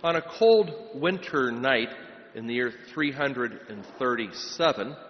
On a cold winter night in the year 337,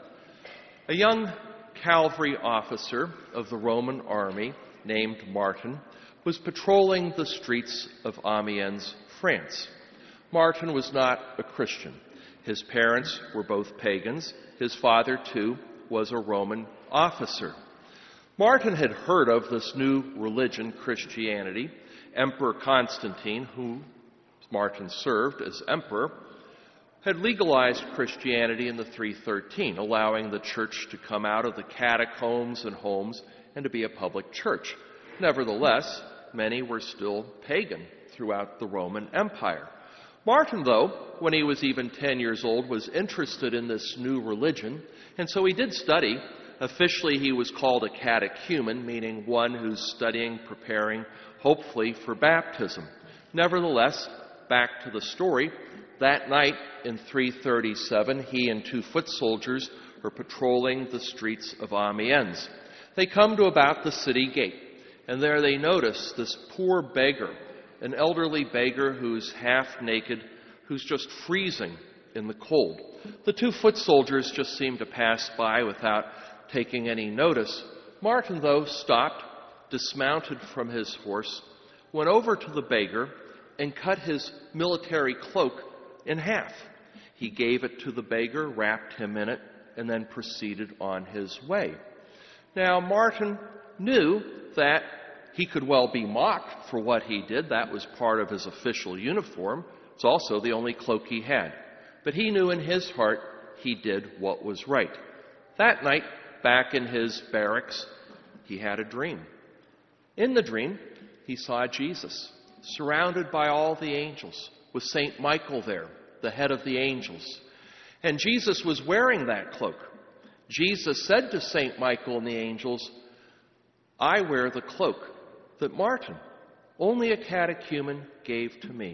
a young cavalry officer of the Roman army named Martin was patrolling the streets of Amiens, France. Martin was not a Christian. His parents were both pagans. His father, too, was a Roman officer. Martin had heard of this new religion, Christianity. Emperor Constantine, who Martin served as emperor, had legalized Christianity in the 313, allowing the church to come out of the catacombs and homes and to be a public church. Nevertheless, many were still pagan throughout the Roman Empire. Martin, though, when he was even 10 years old, was interested in this new religion, and so he did study. Officially, he was called a catechumen, meaning one who's studying, preparing, hopefully, for baptism. Nevertheless, back to the story, that night in 337, he and 2 foot soldiers were patrolling the streets of Amiens. They come to about the city gate, and there they notice this poor beggar, an elderly beggar who's half naked, who's just freezing in the cold. The 2 foot soldiers just seem to pass by without taking any notice. Martin, though, stopped, dismounted from his horse, went over to the beggar, and cut his military cloak in half. He gave it to the beggar, wrapped him in it, and then proceeded on his way. Now, Martin knew that he could well be mocked for what he did. That was part of his official uniform. It's also the only cloak he had. But he knew in his heart he did what was right. That night, back in his barracks, he had a dream. In the dream, he saw Jesus, surrounded by all the angels, with St. Michael there, the head of the angels. And Jesus was wearing that cloak. Jesus said to St. Michael and the angels, "I wear the cloak that Martin, only a catechumen, gave to me.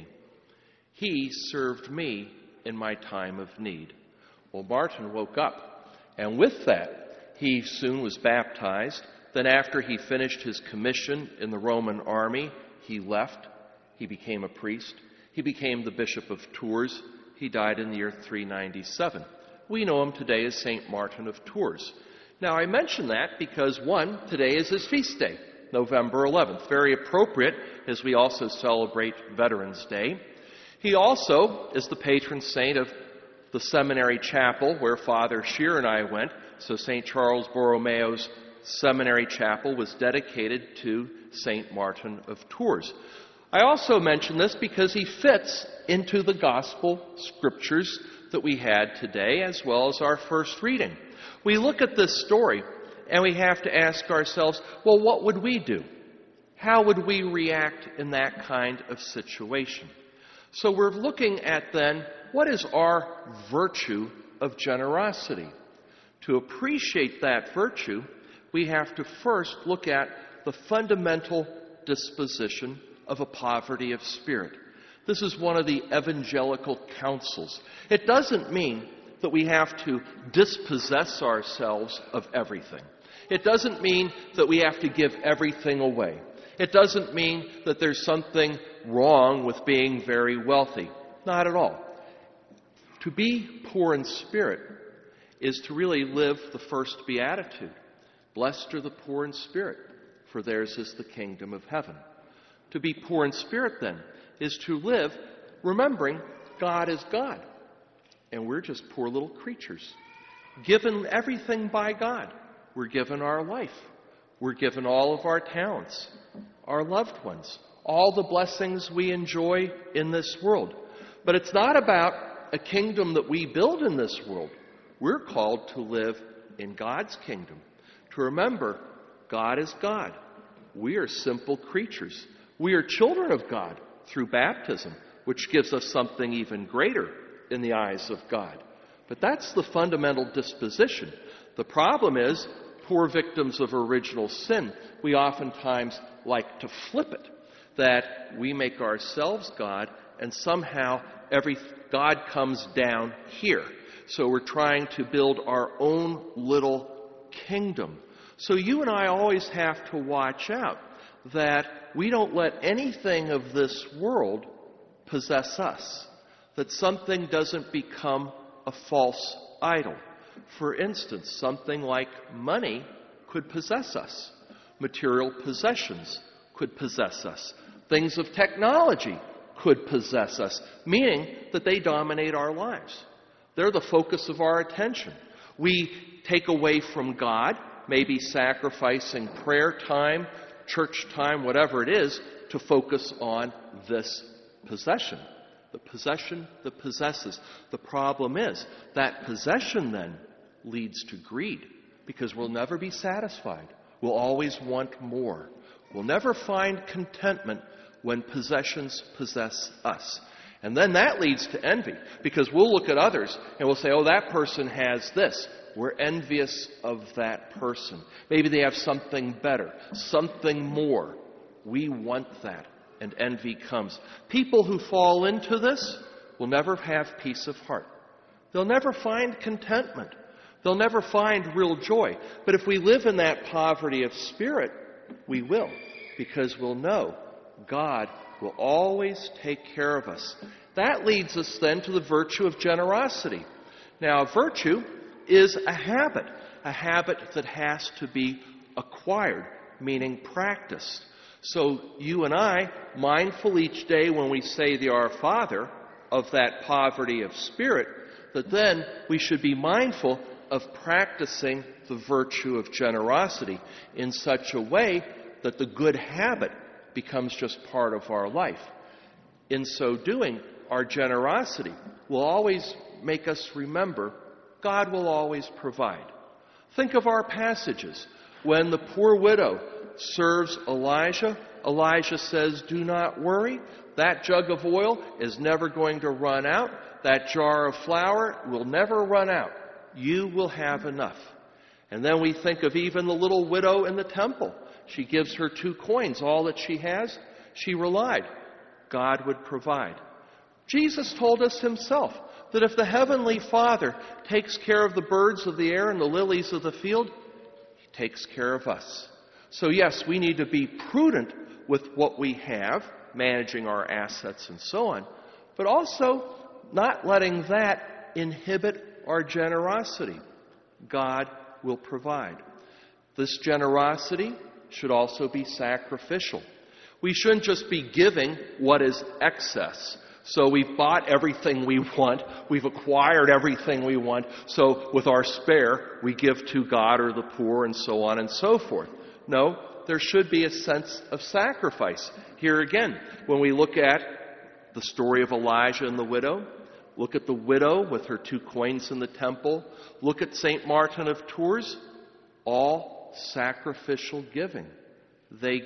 He served me in my time of need." Well, Martin woke up, and with that, he soon was baptized. Then after he finished his commission in the Roman army, he left. He became a priest. He became the Bishop of Tours. He died in the year 397. We know him today as St. Martin of Tours. Now, I mention that because, one, today is his feast day, November 11th. Very appropriate as we also celebrate Veterans Day. He also is the patron saint of the seminary chapel where Father Scheer and I went. So St. Charles Borromeo's seminary chapel was dedicated to St. Martin of Tours. I also mention this because he fits into the gospel scriptures that we had today, as well as our first reading. We look at this story and we have to ask ourselves, well, what would we do? How would we react in that kind of situation? So we're looking at then, what is our virtue of generosity? To appreciate that virtue, we have to first look at the fundamental disposition of a poverty of spirit. This is one of the evangelical counsels. It doesn't mean that we have to dispossess ourselves of everything. It doesn't mean that we have to give everything away. It doesn't mean that there's something wrong with being very wealthy. Not at all. To be poor in spirit is to really live the first beatitude. Blessed are the poor in spirit, for theirs is the kingdom of heaven. To be poor in spirit, then, is to live remembering God is God. And we're just poor little creatures, given everything by God. We're given our life. We're given all of our talents, our loved ones, all the blessings we enjoy in this world. But it's not about a kingdom that we build in this world. We're called to live in God's kingdom, to remember God is God. We are simple creatures. We are children of God through baptism, which gives us something even greater in the eyes of God. But that's the fundamental disposition. The problem is, poor victims of original sin, we oftentimes like to flip it, that we make ourselves God and somehow God comes down here. So we're trying to build our own little kingdom. So you and I always have to watch out that we don't let anything of this world possess us, that something doesn't become a false idol. For instance, something like money could possess us. Material possessions could possess us. Things of technology could possess us, meaning that they dominate our lives. They're the focus of our attention. We take away from God, maybe sacrificing prayer time, church time, whatever it is, to focus on this possession. The possession that possesses. The problem is that possession then leads to greed, because we'll never be satisfied. We'll always want more. We'll never find contentment when possessions possess us. And then that leads to envy, because we'll look at others and we'll say, oh, that person has this. We're envious of that person. Maybe they have something better, something more. We want that, and envy comes. People who fall into this will never have peace of heart. They'll never find contentment. They'll never find real joy. But if we live in that poverty of spirit, we will, because we'll know God will always take care of us. That leads us then to the virtue of generosity. Now, virtue is a habit that has to be acquired, meaning practiced. So you and I, mindful each day when we say the Our Father of that poverty of spirit, that then we should be mindful of practicing the virtue of generosity in such a way that the good habit becomes just part of our life. In so doing, our generosity will always make us remember God will always provide. Think of our passages. When the poor widow serves Elijah, Elijah says, do not worry. That jug of oil is never going to run out. That jar of flour will never run out. You will have enough. And then we think of even the little widow in the temple. She gives her 2 coins, all that she has. She relied. God would provide. Jesus told us himself that if the Heavenly Father takes care of the birds of the air and the lilies of the field, he takes care of us. So yes, we need to be prudent with what we have, managing our assets and so on, but also not letting that inhibit our generosity. God will provide. This generosity should also be sacrificial. We shouldn't just be giving what is excess. So we've bought everything we want. We've acquired everything we want. So with our spare, we give to God or the poor and so on and so forth. No, there should be a sense of sacrifice. Here again, when we look at the story of Elijah and the widow, look at the widow with her 2 coins in the temple, look at St. Martin of Tours, all sacrificial giving. They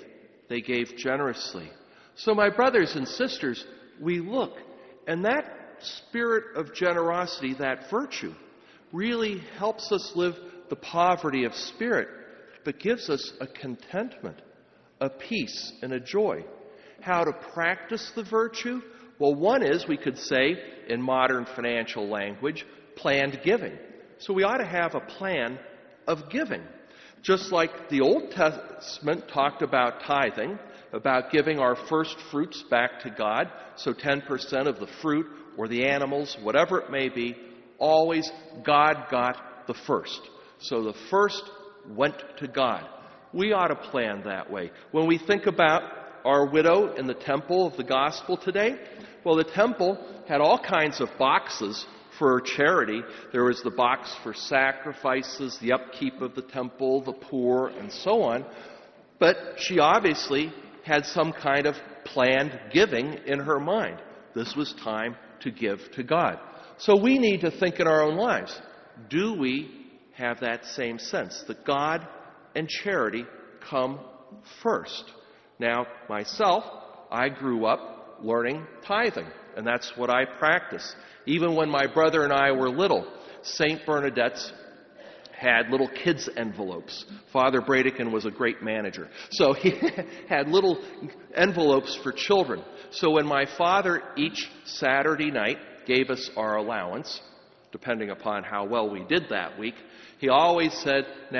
gave generously. So my brothers and sisters, we look, and that spirit of generosity, that virtue, really helps us live the poverty of spirit, but gives us a contentment, a peace, and a joy. How to practice the virtue? Well, one is, we could say, in modern financial language, planned giving. So we ought to have a plan of giving. Just like the Old Testament talked about tithing, about giving our first fruits back to God, so 10% of the fruit or the animals, whatever it may be, always God got the first. So the first went to God. We ought to plan that way. When we think about our widow in the temple of the gospel today, well, the temple had all kinds of boxes for charity. There was the box for sacrifices, the upkeep of the temple, the poor, and so on. But she obviously had some kind of planned giving in her mind. This was time to give to God. So we need to think in our own lives, do we have that same sense that God and charity come first? Now, myself, I grew up learning tithing, and that's what I practice. Even when my brother and I were little, St. Bernadette's had little kids' envelopes. Father Bradican was a great manager. So he had little envelopes for children. So when my father each Saturday night gave us our allowance, depending upon how well we did that week, he always said, now,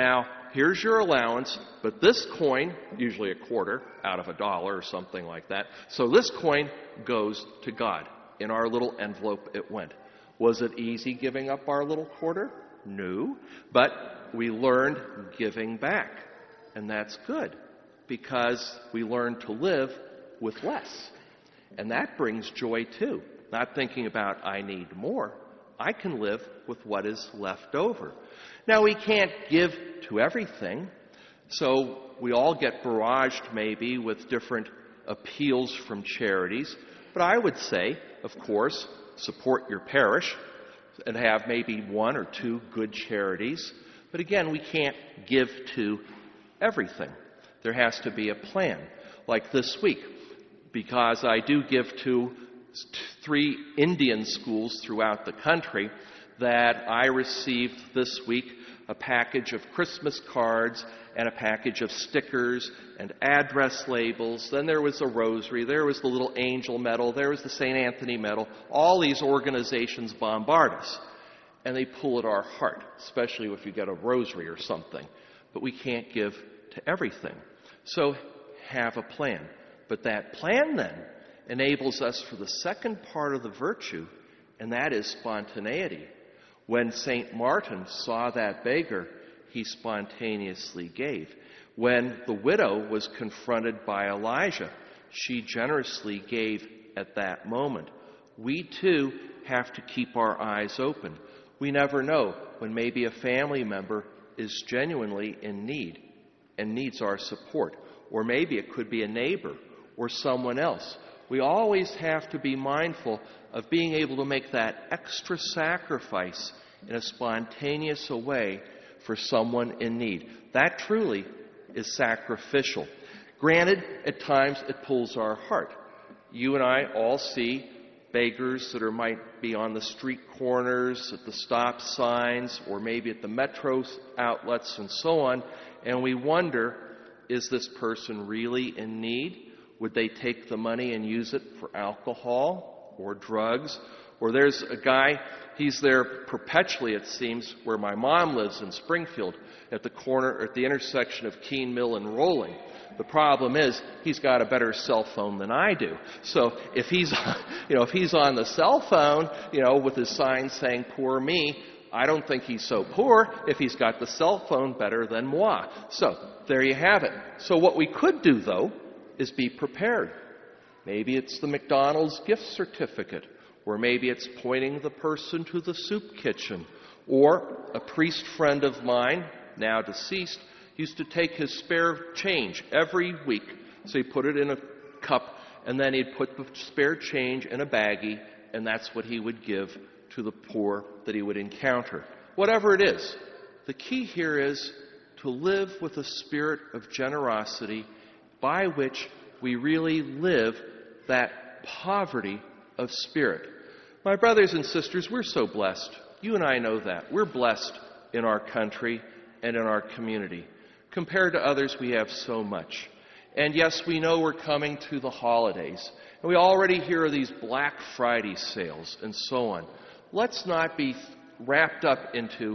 here's your allowance, but this coin, usually a quarter out of $1 or something like that, so this coin goes to God. In our little envelope it went. Was it easy giving up our little quarter? No. But we learned giving back. And that's good, because we learn to live with less. And that brings joy too. Not thinking about, I need more. I can live with what is left over. Now, we can't give to everything, so we all get barraged maybe with different appeals from charities. But I would say, of course, support your parish and have maybe 1 or 2 good charities. But again, we can't give to everything. There has to be a plan. Like this week, because I do give to 3 Indian schools throughout the country, that I received this week a package of Christmas cards and a package of stickers and address labels. Then there was a rosary. There was the little angel medal. There was the St. Anthony medal. All these organizations bombard us. And they pull at our heart, especially if you get a rosary or something. But we can't give to everything. So have a plan. But that plan then enables us for the second part of the virtue, and that is spontaneity. When St. Martin saw that beggar, he spontaneously gave. When the widow was confronted by Elijah, she generously gave at that moment. We too have to keep our eyes open. We never know when maybe a family member is genuinely in need and needs our support. Or maybe it could be a neighbor or someone else. We always have to be mindful of being able to make that extra sacrifice in a spontaneous way for someone in need. That truly is sacrificial. Granted, at times it pulls our heart. You and I all see beggars that might be on the street corners, at the stop signs, or maybe at the metro outlets and so on, and we wonder, is this person really in need? Would they take the money and use it for alcohol or drugs? Or there's a guy, he's there perpetually, it seems, where my mom lives in Springfield, at the corner, at the intersection of Keene Mill and Rolling. The problem is, he's got a better cell phone than I do. So if he's, if he's on the cell phone, with his sign saying, "Poor me," I don't think he's so poor if he's got the cell phone better than moi. So there you have it. So what we could do, though, is be prepared. Maybe it's the McDonald's gift certificate, or maybe it's pointing the person to the soup kitchen, or a priest friend of mine, now deceased, used to take his spare change every week. So he put it in a cup, and then he'd put the spare change in a baggie, and that's what he would give to the poor that he would encounter. Whatever it is, the key here is to live with a spirit of generosity by which we really live that poverty of spirit. My brothers and sisters, we're so blessed. You and I know that. We're blessed in our country and in our community. Compared to others, we have so much. And yes, we know we're coming to the holidays. And we already hear of these Black Friday sales and so on. Let's not be wrapped up into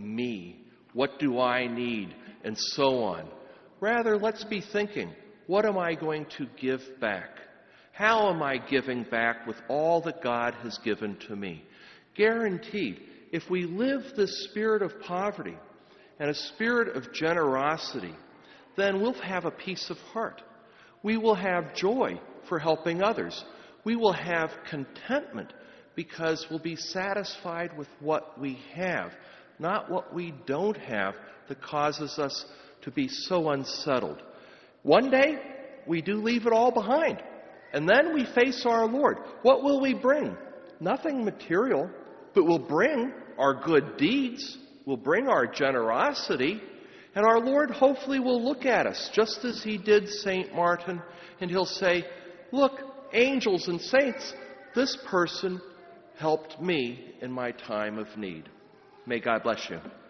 me. What do I need? And so on. Rather, let's be thinking, what am I going to give back? How am I giving back with all that God has given to me? Guaranteed, if we live this spirit of poverty and a spirit of generosity, then we'll have a peace of heart. We will have joy for helping others. We will have contentment because we'll be satisfied with what we have, not what we don't have that causes us to be so unsettled. One day, we do leave it all behind. And then we face our Lord. What will we bring? Nothing material, but we'll bring our good deeds. We'll bring our generosity. And our Lord hopefully will look at us, just as he did St. Martin, and he'll say, "Look, angels and saints, this person helped me in my time of need." May God bless you.